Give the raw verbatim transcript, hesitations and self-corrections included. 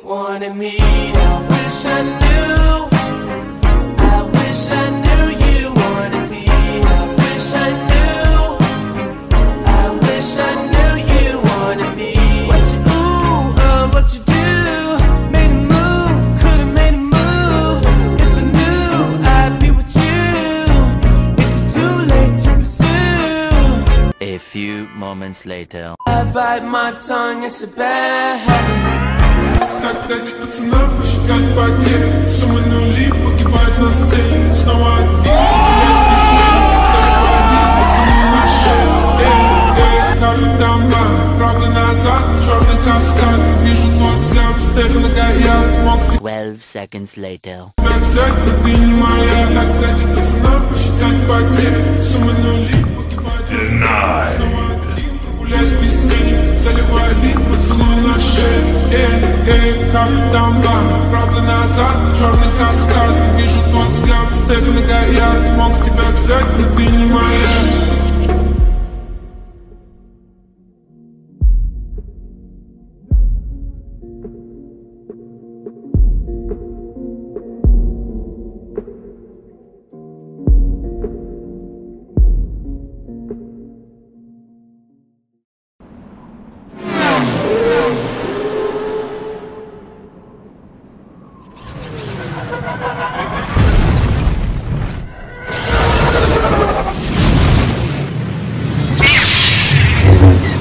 wanted me. I wish I knew, I wish I knew you wanted me. I wish I knew, I wish I knew you wanted me. What you ooh, uh, what you do, made a move, could've made a move. If I knew I'd be with you, it's too late to pursue. A few moments later. I bite my tongue, it's a bad habit. Опять пацана посчитать потери. Суммы нули погибают на сцене. Снова один, без письма. Заливали пацаны на шею. Эй, эй, капитан Бан. Правда назад, черный каскад. Вижу твой взгляд, степенно горят. Мог тебя Twelve seconds later. взять, но ты не моя. Опять пацана посчитать потери. Суммы нули погибают на сцене. Снова один, прогуляюсь без тени. Заливали пацаны на шею. Эй, эй, капитан Бан. Правда назад, черный каскад. Вижу твой взгляд, степенно горят. Мог тебя взять, но ты не моя. You